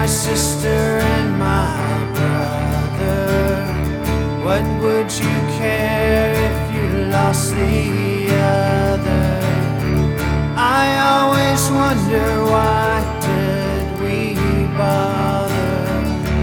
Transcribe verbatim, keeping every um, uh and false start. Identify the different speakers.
Speaker 1: sister and my brother. What would you care if you lost the other? I always wonder